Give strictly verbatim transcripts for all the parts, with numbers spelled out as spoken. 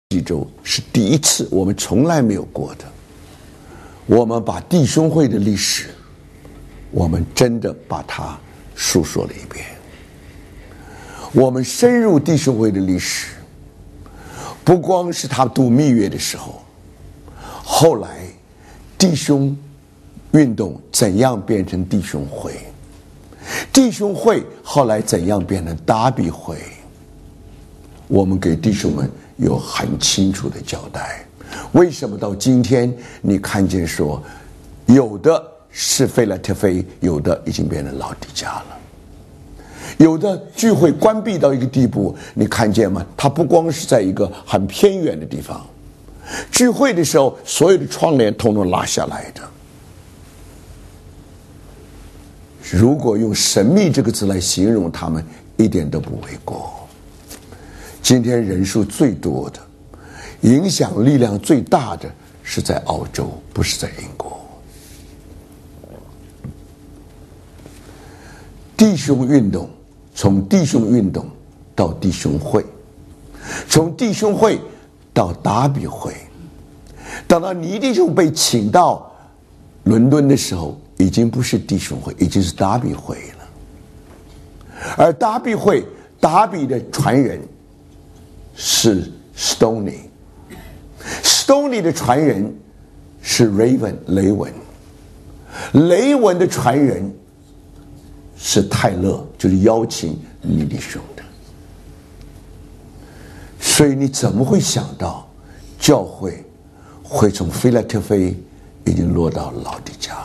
济州是第一次，我们从来没有过的。我们把弟兄会的历史，我们真的把它述说了一遍。我们深入弟兄会的历史，不光是他度蜜月的时候，后来弟兄运动怎样变成弟兄会，弟兄会后来怎样变成达比会，我们给弟兄们有很清楚的交代。为什么到今天你看见说有的是腓拉铁非，有的已经变成老底嘉了，有的聚会关闭到一个地步，你看见吗？它不光是在一个很偏远的地方，聚会的时候所有的窗帘统统拉下来的。如果用神秘这个字来形容他们，一点都不为过。今天人数最多的，影响力量最大的是在澳洲，不是在英国。弟兄运动，从弟兄运动到弟兄会，从弟兄会到达比会，等到尼弟兄被请到伦敦的时候，已经不是弟兄会，已经是达比会了。而达比会，达比的传人是 Stoney， Stoney 的传人是 Raven 雷文，雷文的传人是泰勒，就是邀请尼弟兄的。所以你怎么会想到教会会从腓拉铁非已经落到老底嘉？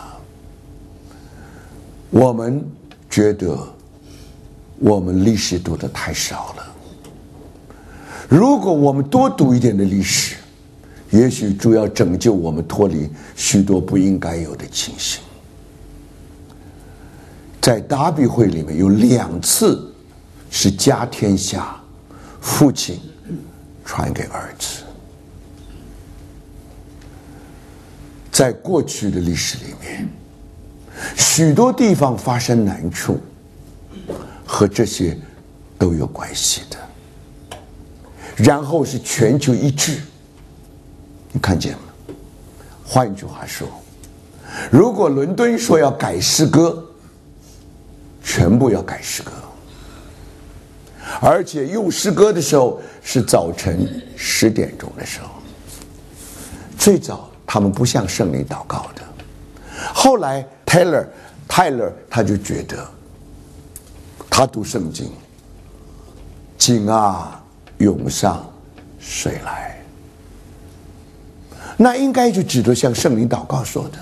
我们觉得我们历史读得太少了。如果我们多读一点的历史，也许主要拯救我们脱离许多不应该有的情形。在达比会里面有两次是家天下，父亲传给儿子。在过去的历史里面，许多地方发生难处，和这些都有关系的。然后是全球一致，你看见吗？换一句话说，如果伦敦说要改诗歌，全部要改诗歌，而且用诗歌的时候是早晨十点钟的时候。最早他们不向圣灵祷告的，后来 Taylor 泰勒他就觉得，他读圣经，井啊涌上水来，那应该就指着向圣灵祷告说的。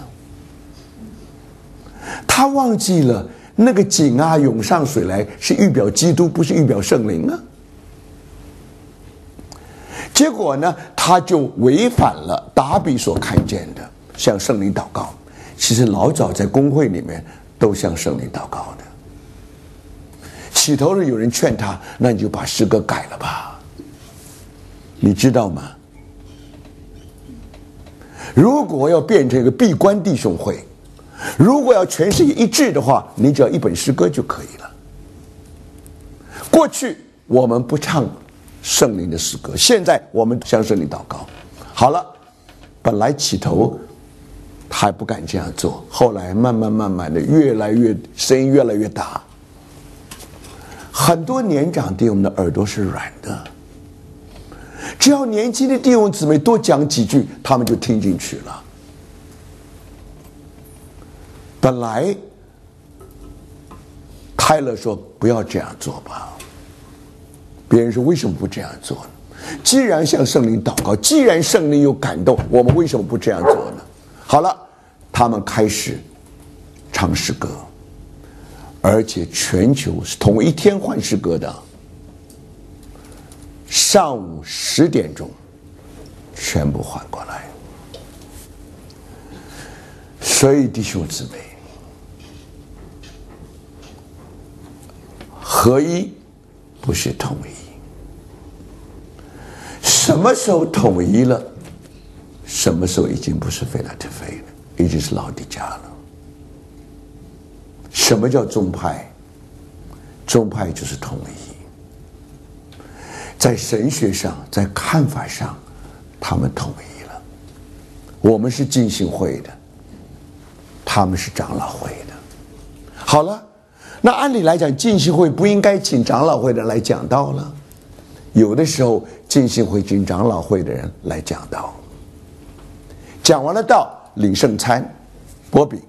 他忘记了那个井啊涌上水来是预表基督，不是预表圣灵啊。结果呢，他就违反了达比所看见的向圣灵祷告。其实老早在公会里面都向圣灵祷告的。起头是有人劝他，那你就把诗歌改了吧。你知道吗？如果要变成一个闭关弟兄会，如果要全世界一致的话，你只要一本诗歌就可以了。过去我们不唱圣灵的诗歌，现在我们向圣灵祷告。好了，本来起头他还不敢这样做，后来慢慢慢慢的越来越声音越来越大。很多年长弟兄的耳朵是软的，只要年轻的弟兄姊妹多讲几句，他们就听进去了。本来泰勒说不要这样做吧，别人说为什么不这样做呢？既然向圣灵祷告，既然圣灵有感动，我们为什么不这样做呢？好了，他们开始唱诗歌，而且全球是同一天换诗歌的，上午十点钟全部换过来。所以弟兄姊妹，合一不是统一。什么时候统一了，什么时候已经不是腓拉铁非了，已经是老底嘉了。什么叫宗派？宗派就是统一。在神学上，在看法上， 他们统一了。我们是浸信会的，他们是长老会的。好了，那按理来讲，浸信会不应该请长老会的人来讲道了。有的时候，浸信会请长老会的人来讲道。讲完了道，领圣餐，擘饼。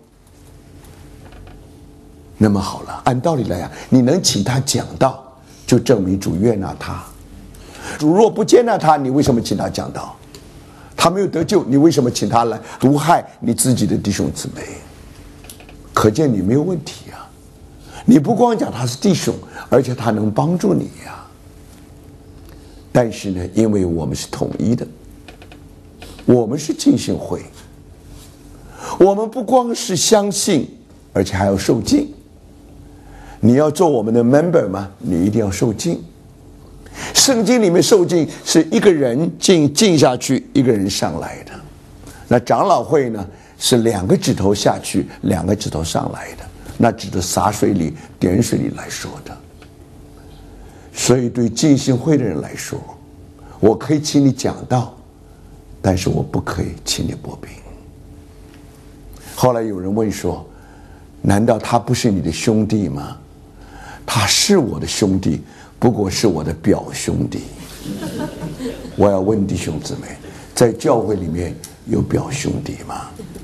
那么好了，按道理来讲，你能请他讲道，就证明主悦纳他。主若不接纳他，你为什么请他讲道？他没有得救，你为什么请他来毒害你自己的弟兄姊妹？可见你没有问题啊！你不光讲他是弟兄，而且他能帮助你呀、啊。但是呢，因为我们是统一的，我们是浸信会，我们不光是相信，而且还要受浸。你要做我们的 member 吗？你一定要受浸。圣经里面受浸是一个人浸浸下去，一个人上来的。那长老会呢，是两个指头下去，两个指头上来的。那指的洒水里、点水里来说的。所以对浸信会的人来说，我可以请你讲道，但是我不可以请你擘饼。后来有人问说，难道他不是你的兄弟吗？他是我的兄弟，不过是我的表兄弟。我要问弟兄姊妹，在教会里面有表兄弟吗？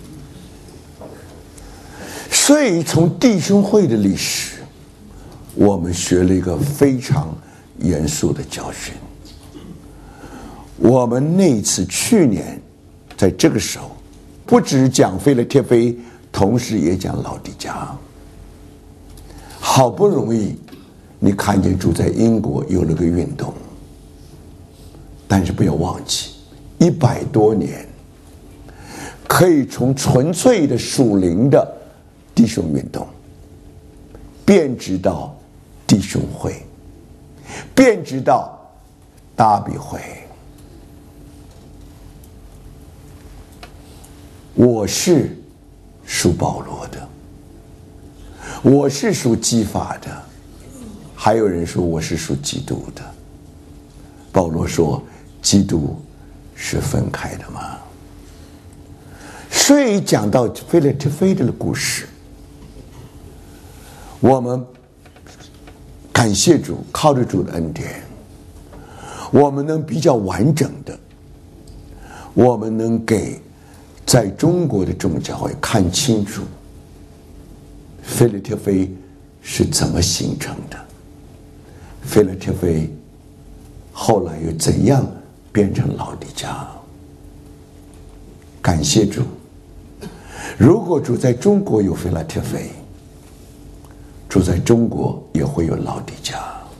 所以从弟兄会的历史，我们学了一个非常严肃的教训。我们那次去年在这个时候，不只讲腓立帖非，同时也讲老底嘉。好不容易你看见主在英国有了个运动，但是不要忘记，一百多年可以从纯粹的属灵的弟兄运动变质到弟兄会，变质到大比会。我是属保罗的，我是属基法的，还有人说我是属基督的。保罗说基督是分开的吗？所以讲到腓立帖非的故事，我们感谢主，靠着主的恩典，我们能比较完整的，我们能给在中国的众教会看清楚腓立帖非是怎么形成的，腓立帖非后来又怎样变成老底嘉。感谢主，如果主在中国有腓立帖非，主在中国也会有老底嘉。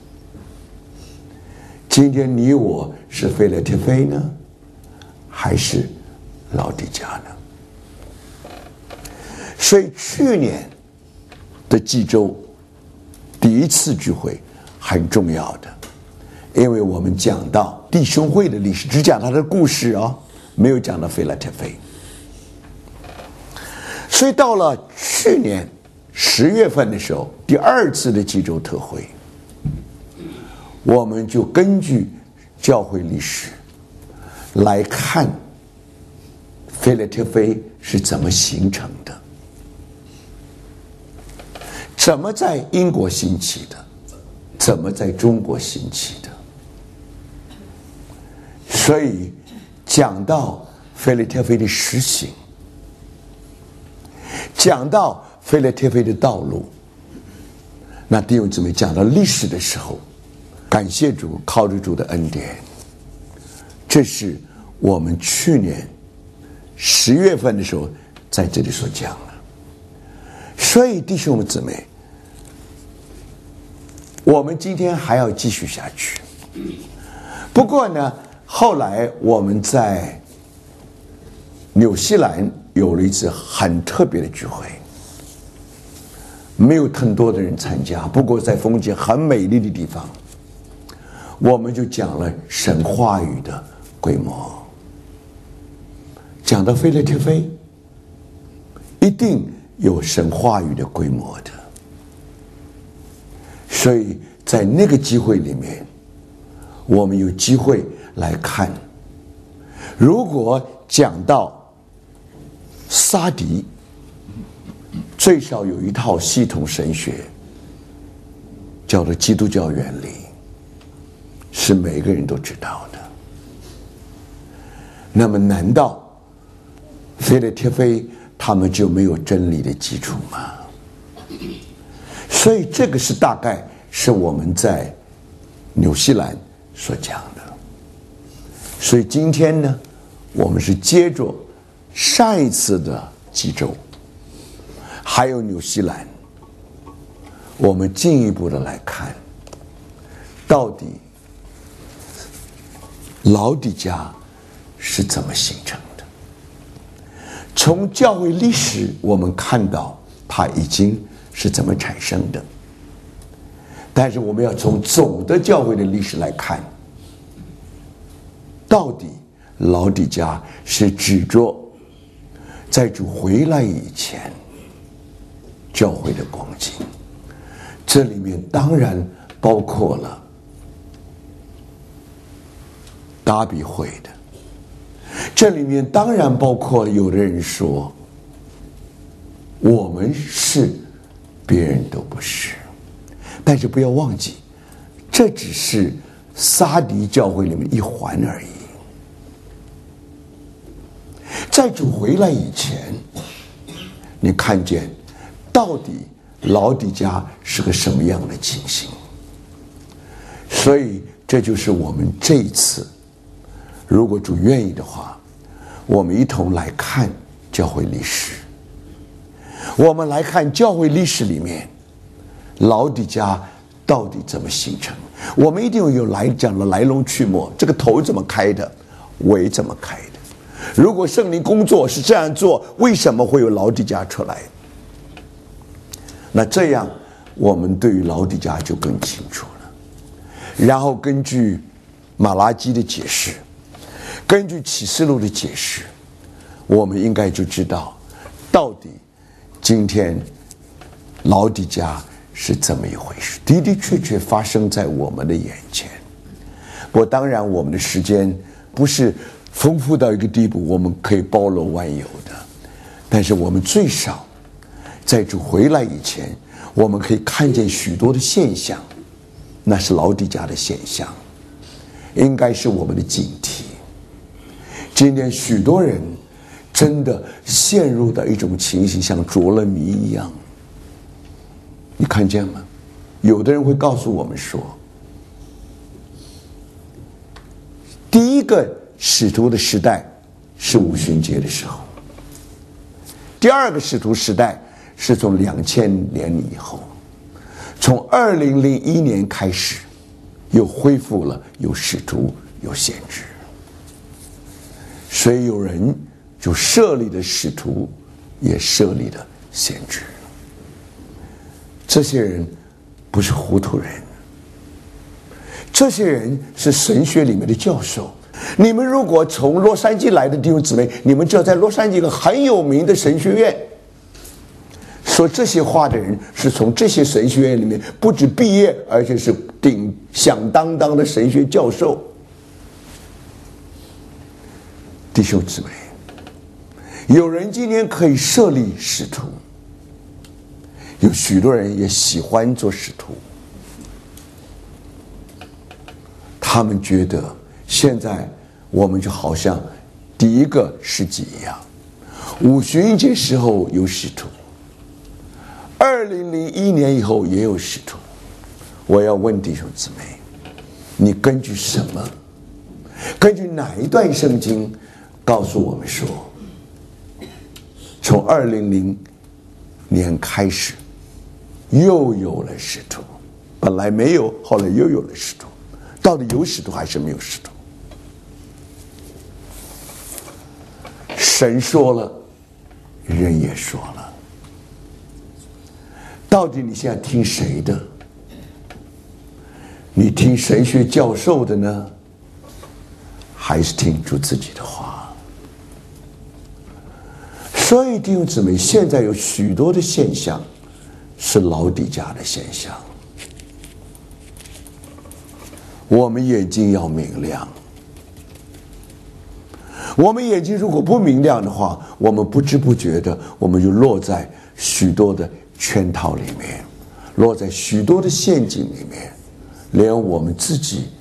今天你我是腓立帖非呢，还是老底嘉呢？所以去年的济州第一次聚会很重要的，因为我们讲到弟兄会的历史，只讲他的故事哦，没有讲到腓立帖非。所以到了去年十月份的时候，第二次的济州特会，我们就根据教会历史来看腓立帖非是怎么形成的，怎么在英国兴起的，怎么在中国兴起的。所以讲到腓立帖非的实行，讲到腓立帖非的道路，那弟兄姊妹讲到历史的时候，感谢主，靠着主的恩典，这是我们去年十月份的时候在这里所讲的。所以弟兄姊妹，我们今天还要继续下去。不过呢，后来我们在纽西兰有了一次很特别的聚会，没有很多的人参加，不过在风景很美丽的地方，我们就讲了神话语的规模。讲到腓立帖非，一定有神话语的规模的。所以在那个机会里面，我们有机会来看如果讲到撒狄，最少有一套系统神学，叫做基督教原理，是每个人都知道的。那么难道腓立铁非他们就没有真理的基础吗？所以这个是大概是我们在纽西兰所讲的。所以今天呢，我们是接着上一次的几周还有纽西兰，我们进一步的来看，到底老底嘉是怎么形成的。从教会历史我们看到它已经是怎么产生的，但是我们要从总的教会的历史来看，到底老底嘉是指着在主回来以前教会的光景。这里面当然包括了达比会的，这里面当然包括了有的人说我们是，别人都不是。但是不要忘记，这只是撒狄教会里面一环而已。在主回来以前，你看见到底老底嘉是个什么样的情形？所以这就是我们这一次，如果主愿意的话，我们一同来看教会历史。我们来看教会历史里面老底嘉到底怎么形成。我们一定有来讲的来龙去脉，这个头怎么开的，尾怎么开的。如果圣灵工作是这样做，为什么会有老底嘉出来？那这样我们对于老底嘉就更清楚了。然后根据马拉基的解释，根据启示录的解释，我们应该就知道到底今天老底嘉是怎么一回事。的的确确发生在我们的眼前。不过当然我们的时间不是丰富到一个地步我们可以包罗万有的，但是我们最少在主回来以前，我们可以看见许多的现象，那是老底嘉的现象，应该是我们的警惕。今天许多人真的陷入到一种情形，像着了迷一样。你看见吗？有的人会告诉我们说，第一个使徒的时代是五旬节的时候，第二个使徒时代是从两千年以后，从二零零一年开始又恢复了有使徒有先知。所以有人就设立了使徒，也设立了先知。这些人不是糊涂人，这些人是神学里面的教授。你们如果从洛杉矶来的弟兄姊妹，你们知道在洛杉矶一个很有名的神学院，说这些话的人是从这些神学院里面不止毕业，而且是顶响当当的神学教授。弟兄姊妹，有人今天可以设立使徒，有许多人也喜欢做使徒，他们觉得现在我们就好像第一个世纪一样，五旬节时候有使徒，二零零一年以后也有使徒。我要问弟兄姊妹，你根据什么？根据哪一段圣经告诉我们说，从二零零年开始又有了使徒？本来没有，后来又有了使徒。到底有使徒还是没有使徒？神说了，人也说了。到底你现在听谁的？你听神学教授的呢，还是听主自己的话？所以弟兄姊妹，现在有许多的现象是老底嘉的现象，我们眼睛要明亮。 我们眼睛如果不明亮的话，我们不知不觉的，我们就落在许多的圈套里面，落在许多的陷阱里面，连我们自己